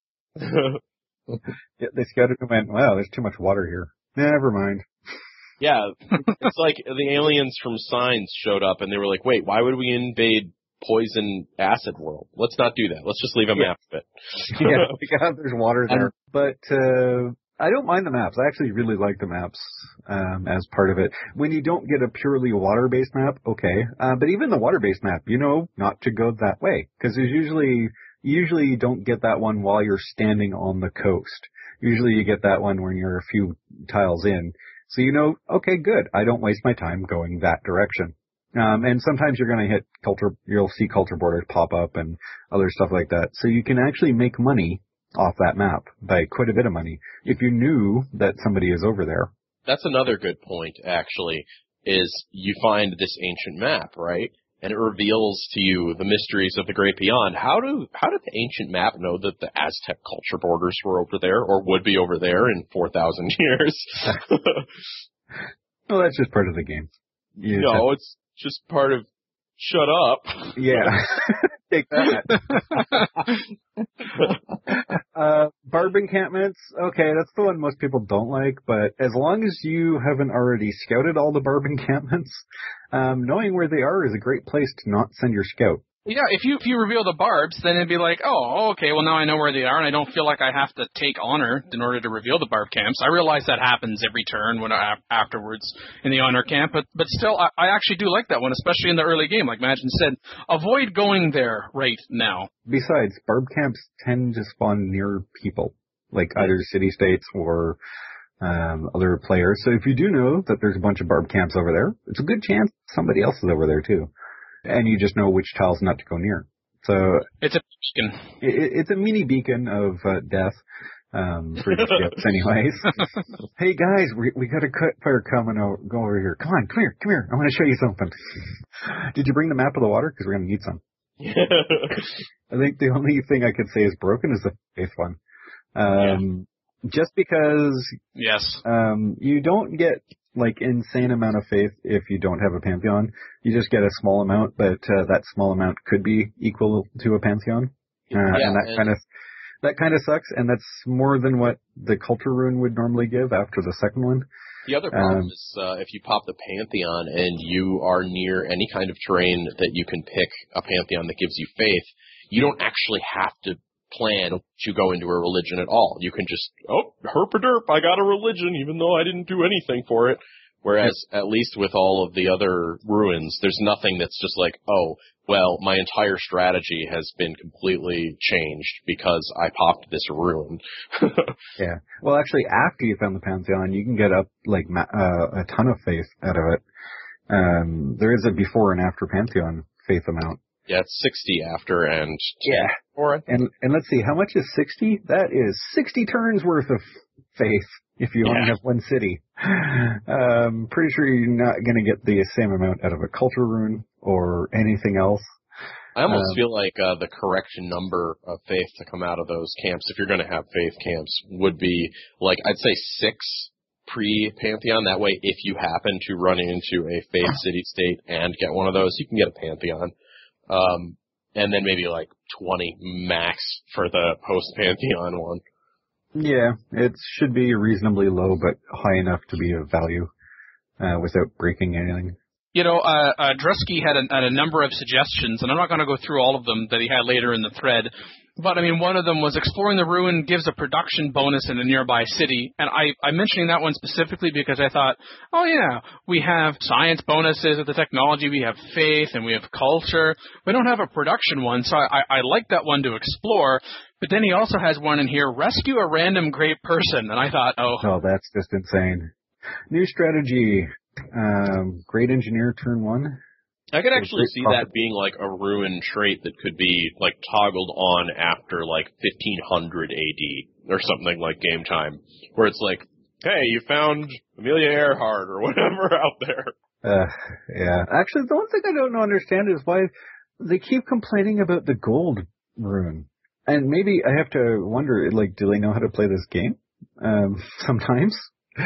Yeah, they scouted and went, wow, there's too much water here. Never mind. Yeah, it's like the aliens from Signs showed up and they were like, wait, why would we invade poison acid world? Let's not do that. Let's just leave a map of it. Yeah, there's water there. But I don't mind the maps. I actually really like the maps as part of it. When you don't get a purely water-based map, okay. But even the water-based map, not to go that way. Because there's usually you don't get that one while you're standing on the coast. Usually you get that one when you're a few tiles in. So okay, good. I don't waste my time going that direction. And sometimes you're going to hit you'll see culture borders pop up and other stuff like that. So you can actually make money off that map by quite a bit of money if you knew that somebody is over there. That's another good point, actually, is you find this ancient map, right? And it reveals to you the mysteries of the great beyond. How did the ancient map know that the Aztec culture borders were over there or would be over there in 4,000 years? Well, that's just part of the game. It's just part of shut up. Yeah. Take that. Barb Barb encampments, okay, that's the one most people don't like, but as long as you haven't already scouted all the Barb encampments, knowing where they are is a great place to not send your scout. Yeah, if you reveal the barbs, then it'd be like, oh, okay, well now I know where they are, and I don't feel like I have to take honor in order to reveal the barb camps. I realize that happens every turn when afterwards in the honor camp, but still, I actually do like that one, especially in the early game. Like Magin said, avoid going there right now. Besides, barb camps tend to spawn near people, like either city-states or other players. So if you do know that there's a bunch of barb camps over there, it's a good chance somebody else is over there too. And you just know which tiles not to go near. So it's a beacon. It's a mini beacon of death for the ships, anyways. Hey guys, we got a fire coming. Go over here. Come here. I want to show you something. Did you bring the map of the water? Because we're gonna need some. I think the only thing I could say is broken is the faith one. Just because yes, you don't get like insane amount of faith if you don't have a pantheon. You just get a small amount, but that small amount could be equal to a pantheon. And that kind of sucks, and that's more than what the culture rune would normally give after the second one. The other problem is if you pop the pantheon and you are near any kind of terrain that you can pick a pantheon that gives you faith, you don't actually have to plan to go into a religion at all. You can just, herp-a-derp, I got a religion, even though I didn't do anything for it. Whereas, at least with all of the other ruins, there's nothing that's just like, oh, well, my entire strategy has been completely changed because I popped this ruin. Yeah. Well, actually, after you found the pantheon, you can get up, like, a ton of faith out of it. There is a before and after pantheon faith amount. Yeah, it's 60 after and 10 before. And let's see, how much is 60? That is 60 turns worth of faith if you only have one city. Pretty sure you're not going to get the same amount out of a culture rune or anything else. I almost feel like the correct number of faith to come out of those camps, if you're going to have faith camps, would be like, I'd say 6 pre-Pantheon. That way, if you happen to run into a faith city-state and get one of those, you can get a Pantheon. And then maybe like 20 max for the post-Pantheon one. Yeah, it should be reasonably low, but high enough to be of value, without breaking anything. You know, Drusky had a number of suggestions, and I'm not going to go through all of them that he had later in the thread. But, I mean, one of them was exploring the ruin gives a production bonus in a nearby city. And I'm mentioning that one specifically because I thought, oh, yeah, we have science bonuses with the technology, we have faith, and we have culture. We don't have a production one, so I like that one to explore. But then he also has one in here, rescue a random great person. And I thought, oh, that's just insane. New strategy, great engineer turn 1. I could actually see that being like a ruin trait that could be like toggled on after like 1500 AD or something like game time, where it's like, hey, you found Amelia Earhart or whatever out there. Yeah. Actually, the one thing I don't understand is why they keep complaining about the gold rune. And maybe I have to wonder, like, do they know how to play this game? Sometimes.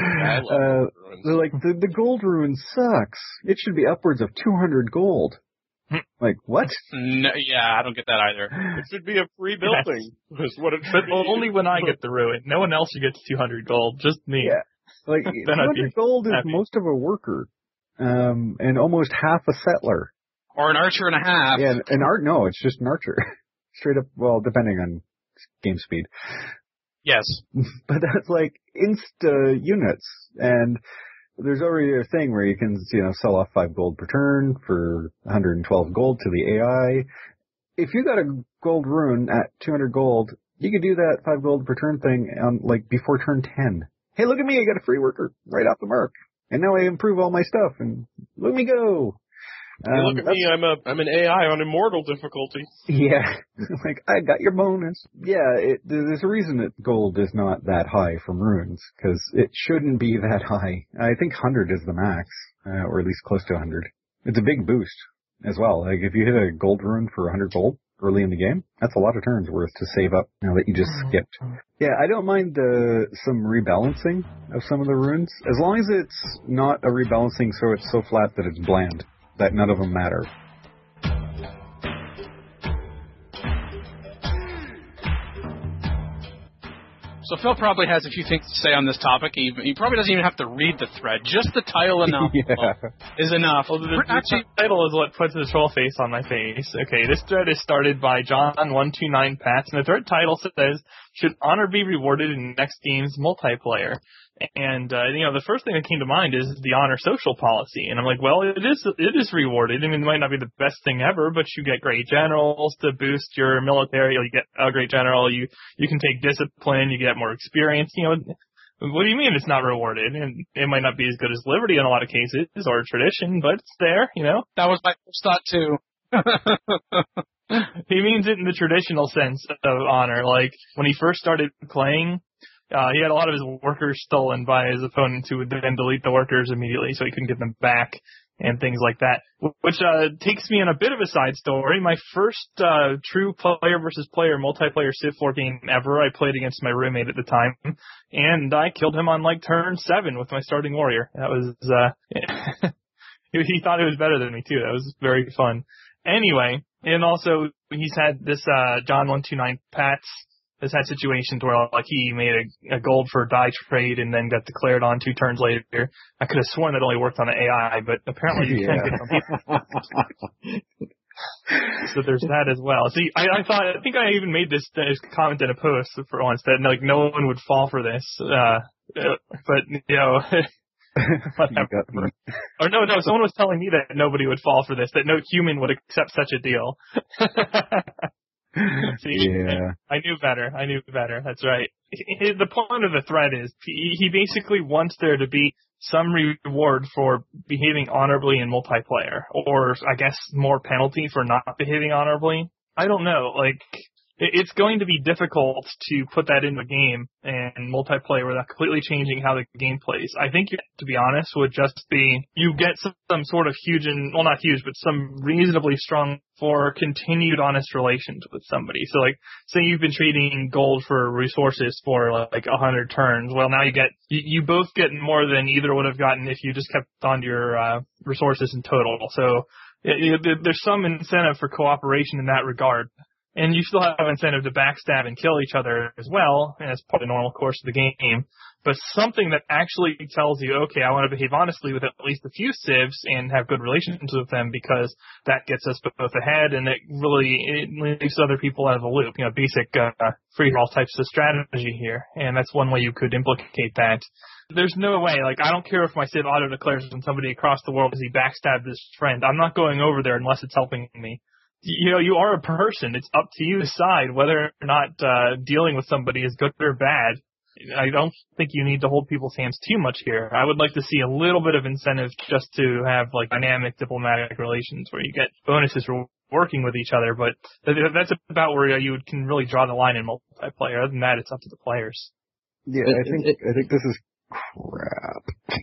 They're like, the gold rune sucks. It should be upwards of 200 gold. Like, what? No, yeah, I don't get that either. It should be a free building. Is what it should be. Only when I get the ruin. No one else gets 200 gold, just me. Yeah. Like, 200 gold is most of a worker, and almost half a settler. Or an archer and a half. Yeah, no, it's just an archer. Straight up, well, depending on game speed. Yes. But that's like insta units, and there's already a thing where you can, sell off 5 gold per turn for 112 gold to the AI. If you got a gold rune at 200 gold, you could do that 5 gold per turn thing on before turn 10. Hey, look at me, I got a free worker right off the mark. And now I improve all my stuff, and look me go. Hey, look at me, I'm an AI on immortal difficulty. Yeah, like, I got your bonus. Yeah, there's a reason that gold is not that high from runes, because it shouldn't be that high. I think 100 is the max, or at least close to 100. It's a big boost as well. Like, if you hit a gold rune for 100 gold early in the game, that's a lot of turns worth to save up now that you just skipped. Yeah, I don't mind some rebalancing of some of the runes, as long as it's not a rebalancing so it's so flat that it's bland, that none of them matter. So Phil probably has a few things to say on this topic. He probably doesn't even have to read the thread. Just the title enough is enough. Well, the title is what puts the troll face on my face. Okay, this thread is started by John129Pats, and the thread title says, "Should honor be rewarded in next game's multiplayer?" And, the first thing that came to mind is the honor social policy. And I'm like, well, it is rewarded. I mean, it might not be the best thing ever, but you get great generals to boost your military. You get a great general. You can take discipline. You get more experience. What do you mean it's not rewarded? And it might not be as good as Liberty in a lot of cases or tradition, but it's there, That was my first thought, too. He means it in the traditional sense of honor. Like, when he first started playing, he had a lot of his workers stolen by his opponents who would then delete the workers immediately so he couldn't get them back and things like that. Which takes me on a bit of a side story. My first true player versus player multiplayer Civ 4 game ever, I played against my roommate at the time, and I killed him on like turn 7 with my starting warrior. That was, he thought it was better than me too. That was very fun. Anyway, and also he's had this John129Pats has had situations where, like, he made a gold for a die trade and then got declared on 2 turns later. I could have sworn that only worked on the AI, but apparently you can get them. So there's that as well. See, I think I even made this comment in a post for once that, like, no one would fall for this. But, whatever. Or no, someone was telling me that nobody would fall for this, that no human would accept such a deal. See, yeah. I knew better. That's right. The point of the thread is he basically wants there to be some reward for behaving honorably in multiplayer, or I guess more penalty for not behaving honorably. I don't know. Like, it's going to be difficult to put that in the game and multiplayer without completely changing how the game plays. I think, to be honest, would just be you get some sort of huge, well, not huge, but some reasonably strong for continued honest relations with somebody. So, like, say you've been trading gold for resources for like 100 turns. Well, now you both get more than either would have gotten if you just kept on your resources in total. So there's some incentive for cooperation in that regard. And you still have incentive to backstab and kill each other as well, as part of the normal course of the game. But something that actually tells you, okay, I want to behave honestly with at least a few civs and have good relations with them because that gets us both ahead and it leaves other people out of the loop. Basic free-for-all types of strategy here. And that's one way you could implicate that. There's no way, like, I don't care if my civ auto-declares on somebody across the world because he backstabbed his friend. I'm not going over there unless it's helping me. You are a person. It's up to you to decide whether or not dealing with somebody is good or bad. I don't think you need to hold people's hands too much here. I would like to see a little bit of incentive just to have, like, dynamic diplomatic relations where you get bonuses for working with each other, but that's about where you can really draw the line in multiplayer. Other than that, it's up to the players. Yeah, I think this is crap.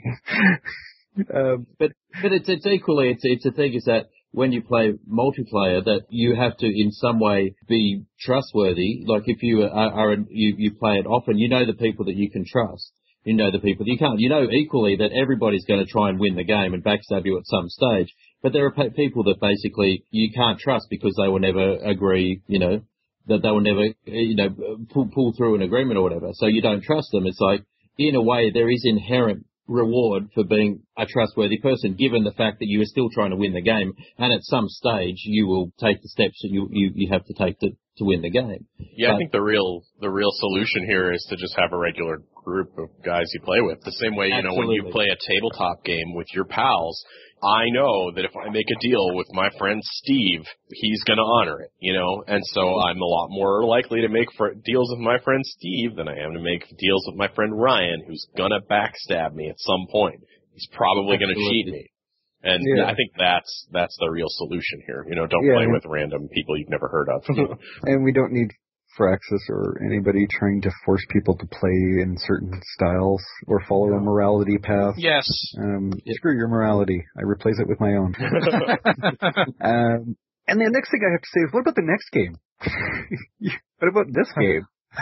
But it's equally, it's a thing is that when you play multiplayer that you have to in some way be trustworthy. Like if you you play it often, you know the people that you can trust. You know the people that you can't. You know equally that everybody's going to try and win the game and backstab you at some stage. But there are people that basically you can't trust because they will never agree, that they will never, pull through an agreement or whatever. So you don't trust them. It's like, in a way, there is inherent reward for being a trustworthy person, given the fact that you are still trying to win the game, and at some stage you will take the steps that you have to take to win the game. Yeah, I think the real solution here is to just have a regular group of guys you play with. The same way, when you play a tabletop game with your pals, I know that if I make a deal with my friend Steve, he's going to honor it, and so I'm a lot more likely to make deals with my friend Steve than I am to make deals with my friend Ryan, who's going to backstab me at some point. He's probably going to cheat me. And I think that's the real solution here. Don't play with random people you've never heard of. And we don't need Firaxis or anybody trying to force people to play in certain styles or follow a morality path. Yes. Screw your morality. I replace it with my own. And the next thing I have to say is, what about the next game? What about this game?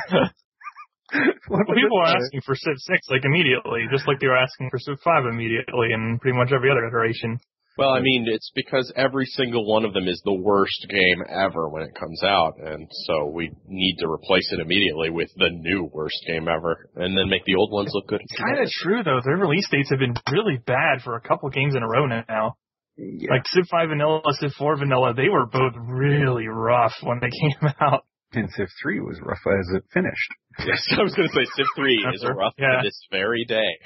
People are asking for Civ 6 like immediately, just like they were asking for Civ 5 immediately, and pretty much every other iteration. Well, I mean, it's because every single one of them is the worst game ever when it comes out, and so we need to replace it immediately with the new worst game ever, and then make the old ones look good. It's kind of true, though. Their release dates have been really bad for a couple games in a row now. Yeah. Like Civ 5 Vanilla, Civ 4 Vanilla, they were both really rough when they came out. And Civ 3 was rough as it finished. Yes, I was going to say Civ 3 is rough to this very day.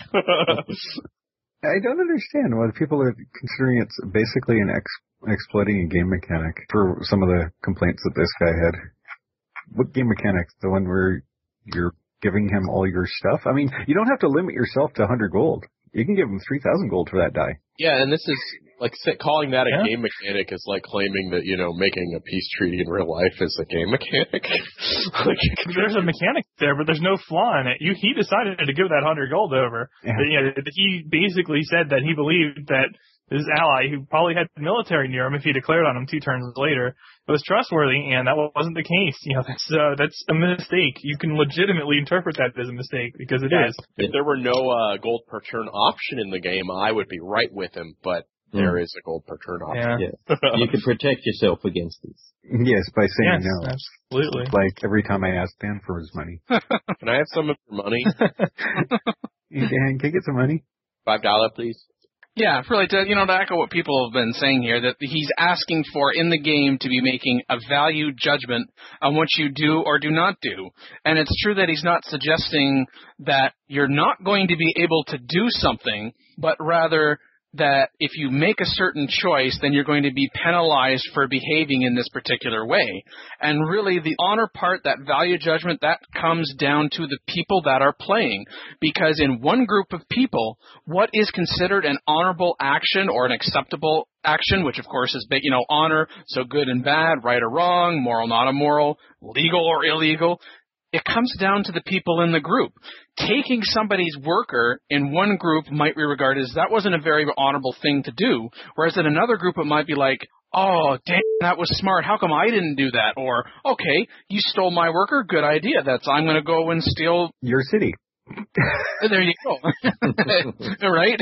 I don't understand why people are considering it's basically an exploiting a game mechanic for some of the complaints that this guy had. What game mechanic? The one where you're giving him all your stuff? I mean, you don't have to limit yourself to 100 gold. You can give him 3,000 gold for that die. Yeah, and this is, like, calling that a game mechanic is like claiming that, making a peace treaty in real life is a game mechanic. There's a mechanic there, but there's no flaw in it. He decided to give that 100 gold over. Yeah. He basically said that he believed that his ally, who probably had military near him if he declared on him 2 turns later, was trustworthy, and that wasn't the case. That's a mistake. You can legitimately interpret that as a mistake, because it is. If there were no gold per turn option in the game, I would be right with him, but there is a gold per turn option. Yeah. You can protect yourself against this. Yes, by saying no. Absolutely. Like every time I ask Dan for his money. Can I have some of your money? Dan, can I get some money? $5, please. Yeah, really, to echo what people have been saying here, that he's asking for in the game to be making a value judgment on what you do or do not do. And it's true that he's not suggesting that you're not going to be able to do something, but rather that if you make a certain choice, then you're going to be penalized for behaving in this particular way. And really, the honor part, that value judgment, that comes down to the people that are playing. Because in one group of people, what is considered an honorable action or an acceptable action, which of course is big, honor, so good and bad, right or wrong, moral, not immoral, legal or illegal, it comes down to the people in the group. Taking somebody's worker in one group might be regarded as that wasn't a very honorable thing to do, whereas in another group it might be like, oh, dang, that was smart. How come I didn't do that? Or, okay, you stole my worker. Good idea. I'm going to go and steal your city. There you go. Right?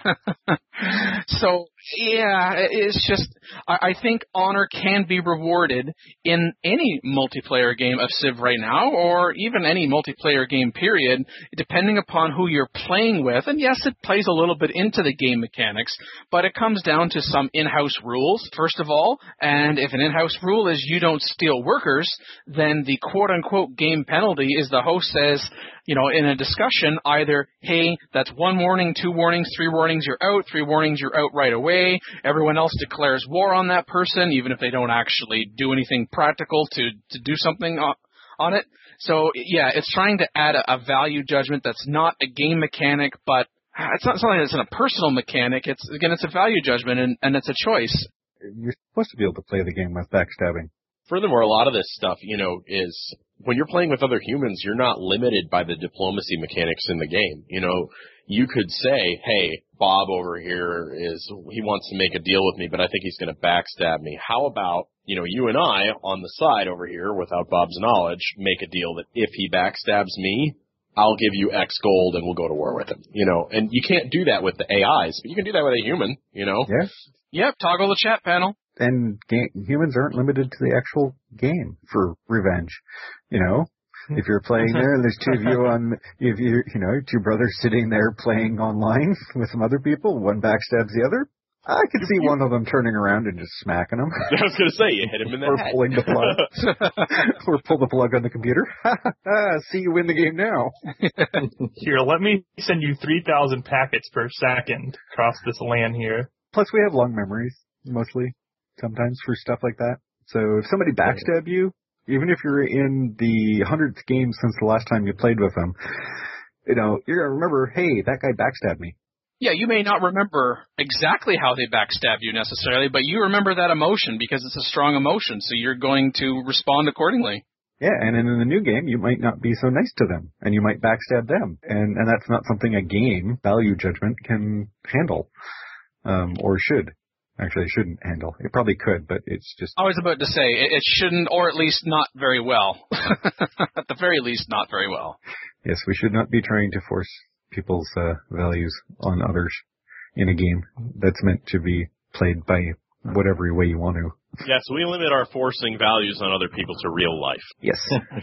So, yeah, it's just, I think honor can be rewarded in any multiplayer game of Civ right now, or even any multiplayer game period, depending upon who you're playing with. And yes, it plays a little bit into the game mechanics, but it comes down to some in-house rules, first of all. And if an in-house rule is you don't steal workers, then the quote-unquote game penalty is the host says, in a discussion, either, hey, that's 1 warning, 2 warnings, 3 warnings, you're out, 3 warnings, you're out right away. Everyone else declares war on that person, even if they don't actually do anything practical to do something on it. So, yeah, it's trying to add a value judgment that's not a game mechanic, but it's not something that's a personal mechanic. It's a value judgment, and it's a choice. You're supposed to be able to play the game with backstabbing. Furthermore, a lot of this stuff, is when you're playing with other humans, you're not limited by the diplomacy mechanics in the game. You could say, hey, Bob over here he wants to make a deal with me, but I think he's going to backstab me. How about, you and I on the side over here, without Bob's knowledge, make a deal that if he backstabs me, I'll give you X gold and we'll go to war with him. And you can't do that with the AIs, but you can do that with a human, Yeah. Yep, toggle the chat panel. And humans aren't limited to the actual game for revenge. If you're playing there, there's 2 of you 2 brothers sitting there playing online with some other people. One backstabs the other. I could see one of them turning around and just smacking them. I was going to say, you hit him in the head. Or pulling the plug. Or pull the plug on the computer. See you win the game now. Here, let me send you 3,000 packets per second across this LAN here. Plus, we have long memories, mostly, sometimes, for stuff like that. So if somebody backstab you, even if you're in the 100th game since the last time you played with them, you're going to remember, hey, that guy backstabbed me. Yeah, you may not remember exactly how they backstab you necessarily, but you remember that emotion because it's a strong emotion, so you're going to respond accordingly. Yeah, and in the new game, you might not be so nice to them, and you might backstab them. And that's not something a game, value judgment, can handle, or should. Actually, it shouldn't handle. It probably could, but it's just... I was about to say, it shouldn't, or at least not very well. At the very least, not very well. Yes, we should not be trying to force people's values on others in a game that's meant to be played by whatever way you want to. Yes, we limit our forcing values on other people to real life. Yes.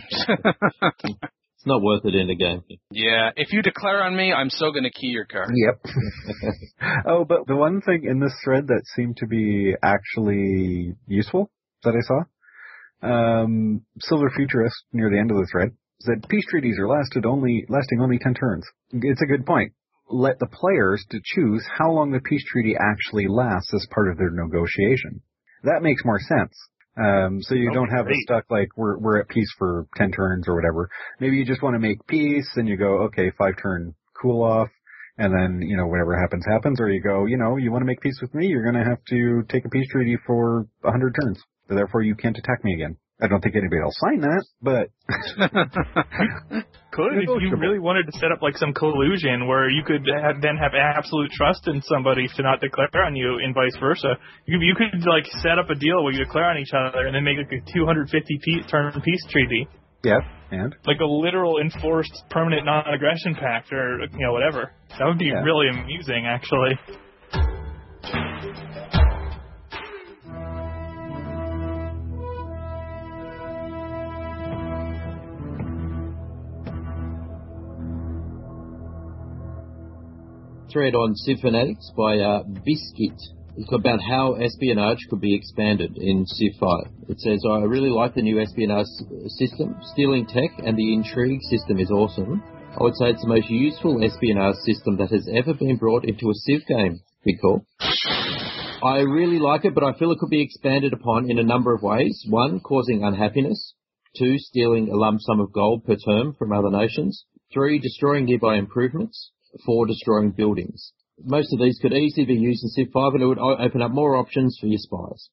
It's not worth it in a game. Yeah, if you declare on me, I'm still going to key your car. Yep. Oh, but the one thing in this thread that seemed to be actually useful that I saw, Silver Futurist near the end of the thread, said peace treaties are lasting only 10 turns. It's a good point. Let the players to choose how long the peace treaty actually lasts as part of their negotiation. That makes more sense. So you don't have it stuck like we're at peace for 10 turns or whatever. Maybe you just want to make peace and you go, okay, 5-turn cool off, and then, whatever happens, or you go, you want to make peace with me, you're going to have to take a peace treaty for 100 turns. So therefore you can't attack me again. I don't think anybody will sign that, but... Could, if you really wanted to set up like some collusion where you could then have absolute trust in somebody to not declare on you and vice versa. You could like set up a deal where you declare on each other and then make like a 250-turn peace treaty. Yeah, and? Like a literal enforced permanent non-aggression pact or, whatever. That would be really amusing, actually. Thread on Civ Fanatics by Biscuit. It's about how espionage could be expanded in Civ 5. It says, I really like the new espionage system. Stealing tech and the intrigue system is awesome. I would say it's the most useful espionage system that has ever been brought into a Civ game. Big call. I really like it, but I feel it could be expanded upon in a number of ways. 1, causing unhappiness. 2, stealing a lump sum of gold per term from other nations. 3, destroying nearby improvements. 4, destroying buildings. Most of these could easily be used in Civ 5 and it would open up more options for your spies.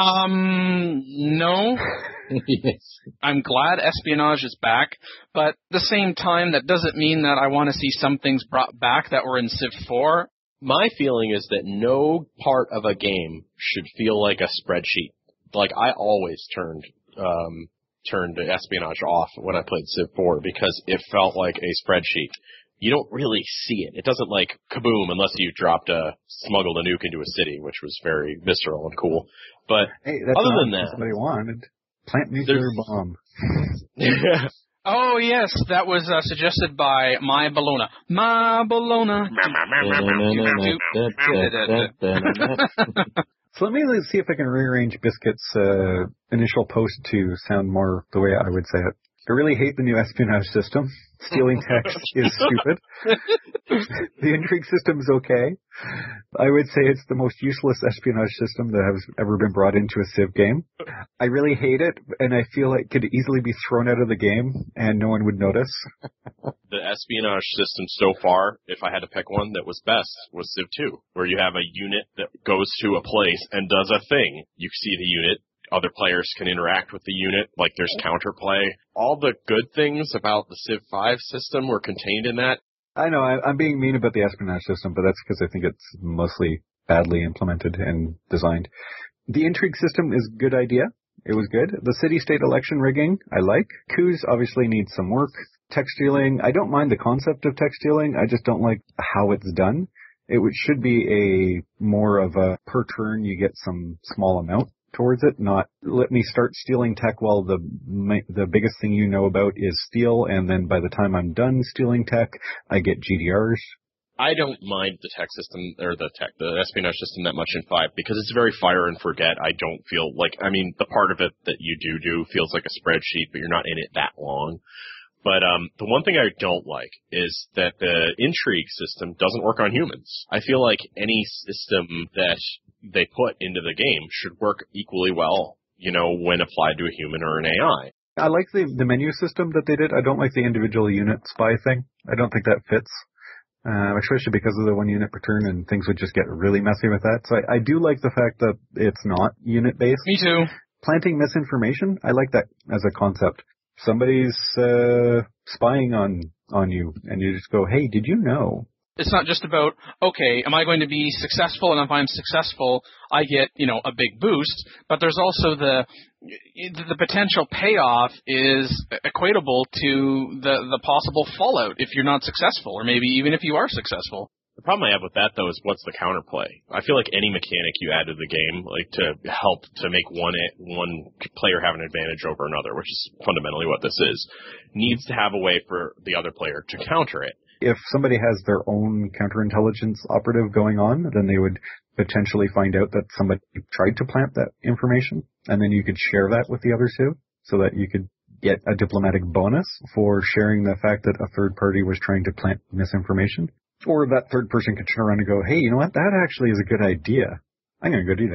No. Yes. I'm glad espionage is back, but at the same time, that doesn't mean that I want to see some things brought back that were in Civ 4. My feeling is that no part of a game should feel like a spreadsheet. Like, I always turned espionage off when I played Civ 4 because it felt like a spreadsheet. You don't really see it. It doesn't like kaboom unless you smuggled a nuke into a city, which was very visceral and cool. But hey, that's other not than that, somebody wanted plant nuclear bomb. Oh yes, that was suggested by My Bologna. My Bologna. So let me see if I can rearrange Biscuit's initial post to sound more the way I would say it. I really hate the new espionage system. Stealing text is stupid. The intrigue system is okay. I would say it's the most useless espionage system that has ever been brought into a Civ game. I really hate it, and I feel it could easily be thrown out of the game, and no one would notice. The espionage system so far, if I had to pick one that was best, was Civ 2, where you have a unit that goes to a place and does a thing. You see the unit. Other players can interact with the unit, like there's counterplay. All the good things about the Civ 5 system were contained in that. I know, I'm being mean about the espionage system, but that's because I think it's mostly badly implemented and designed. The intrigue system is a good idea. It was good. The city-state election rigging, I like. Coups obviously need some work. Tech stealing, I don't mind the concept of tech stealing. I just don't like how it's done. It should be more of a per turn you get some small amount towards it, not let me start stealing tech while the biggest thing you know about is steal, and then by the time I'm done stealing tech, I get GDRs. I don't mind the tech system, or the espionage system that much in 5, because it's very fire and forget. I don't feel like, the part of it that you do feels like a spreadsheet, but you're not in it that long. But the one thing I don't like is that the intrigue system doesn't work on humans. I feel like any system that they put into the game should work equally well, when applied to a human or an AI. I like the menu system that they did. I don't like the individual unit spy thing. I don't think that fits, especially because of the 1 unit per turn, and things would just get really messy with that. So I do like the fact that it's not unit-based. Me too. Planting misinformation, I like that as a concept. Somebody's spying on you, and you just go, hey, did you know? It's not just about, okay, am I going to be successful, and if I'm successful, I get, a big boost, but there's also the potential payoff is equatable to the possible fallout if you're not successful, or maybe even if you are successful. The problem I have with that, though, is what's the counterplay? I feel like any mechanic you add to the game, like to help to make one player have an advantage over another, which is fundamentally what this is, needs to have a way for the other player to counter it. If somebody has their own counterintelligence operative going on, then they would potentially find out that somebody tried to plant that information, and then you could share that with the others too, so that you could get a diplomatic bonus for sharing the fact that a third party was trying to plant misinformation. Or that third person could turn around and go, hey, you know what? That actually is a good idea. I'm going to go do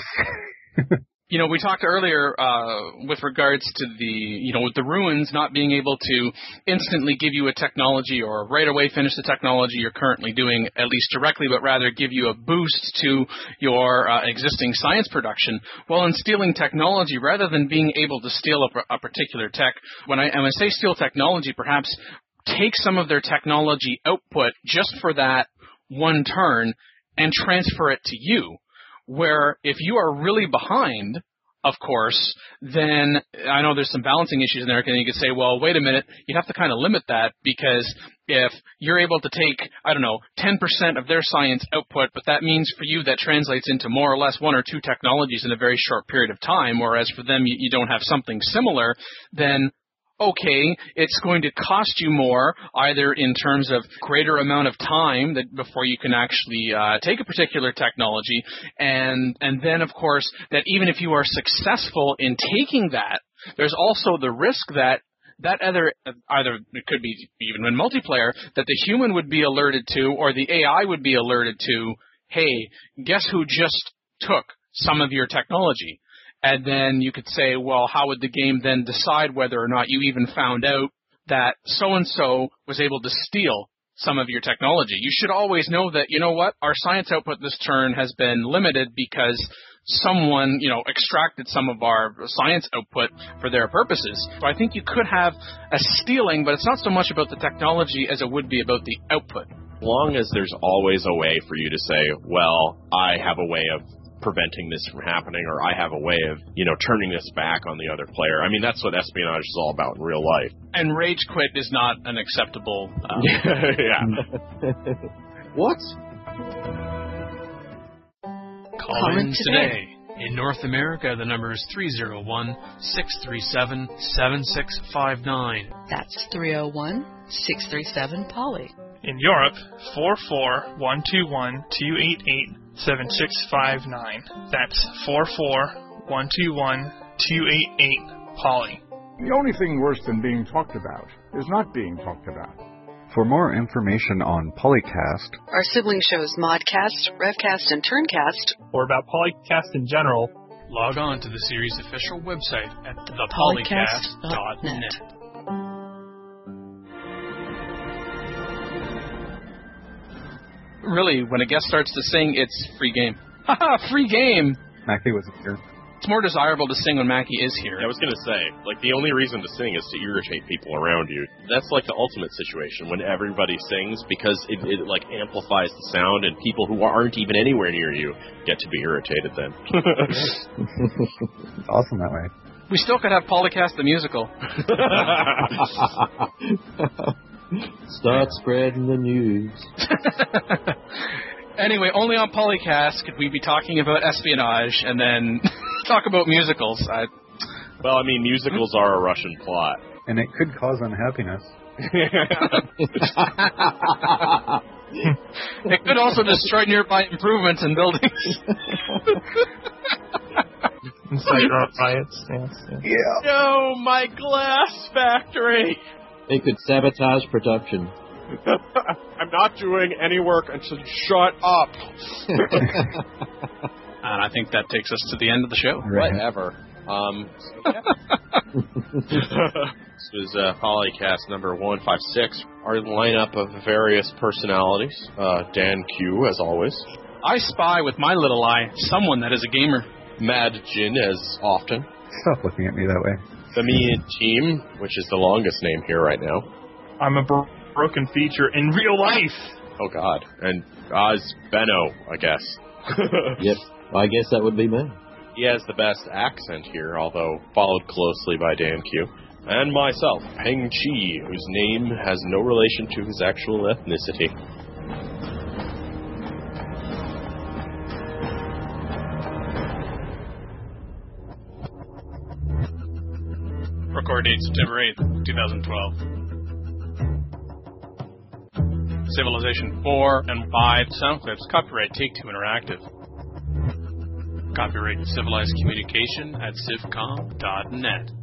that. We talked earlier with regards to with the ruins not being able to instantly give you a technology or right away finish the technology you're currently doing, at least directly, but rather give you a boost to your existing science production. Well, in stealing technology, rather than being able to steal a particular tech, when I say steal technology, perhaps take some of their technology output just for that one turn and transfer it to you. Where if you are really behind, of course, then I know there's some balancing issues in there, and you could say, well, wait a minute, you have to kind of limit that, because if you're able to take, 10% of their science output, but that means for you that translates into more or less one or two technologies in a very short period of time, whereas for them you don't have something similar, then okay, it's going to cost you more, either in terms of greater amount of time that before you can actually take a particular technology, and then, of course, that even if you are successful in taking that, there's also the risk that either it could be even in multiplayer, that the human would be alerted to, or the AI would be alerted to, hey, guess who just took some of your technology? And then you could say, well, how would the game then decide whether or not you even found out that so-and-so was able to steal some of your technology? You should always know that, our science output this turn has been limited because someone, extracted some of our science output for their purposes. So I think you could have a stealing, but it's not so much about the technology as it would be about the output. As long as there's always a way for you to say, well, I have a way of preventing this from happening, or I have a way of, turning this back on the other player. I mean, that's what espionage is all about in real life. And rage quit is not an acceptable... Yeah. What? Call in today. In North America, the number is 301-637-7659. That's 301-637-POLY. In Europe, 44121-288-7659. That's 44121-288-POLY. The only thing worse than being talked about is not being talked about. For more information on Polycast, Our sibling shows Modcast, Revcast, and Turncast, or about Polycast in general, log on to the series' official website at thepolycast.net. Really, when a guest starts to sing, it's free game. Haha, free game! Mackie wasn't here. It's more desirable to sing when Mackie is here. I was going to say, the only reason to sing is to irritate people around you. That's the ultimate situation when everybody sings, because it amplifies the sound, and people who aren't even anywhere near you get to be irritated then. It's awesome that way. We still could have Polycast the musical. Start spreading the news. Anyway, only on Polycast could we be talking about espionage and then talk about musicals. Well, I mean, musicals are a Russian plot. And it could cause unhappiness. It could also destroy nearby improvements and buildings. incite riots. Yes. No, my glass factory! It could sabotage production. I'm not doing any work until you shut up. And I think that takes us to the end of the show. Right. Whatever. This was Polycast number 156. Our lineup of various personalities. Dan Q, as always. I spy with my little eye someone that is a gamer. Mad Jin, as often. Stop looking at me that way. The Mean Team, which is the longest name here right now. I'm a broken feature in real life. Oh, God. And Oz Benno, I guess. Yep. I guess that would be me. He has the best accent here, although followed closely by Dan Q. And myself, Peng Chi, whose name has no relation to his actual ethnicity. Air date September 8th, 2012. Civilization 4 and 5 sound clips. Copyright Take-Two Interactive. Copyright Civilized Communication at civcom.net.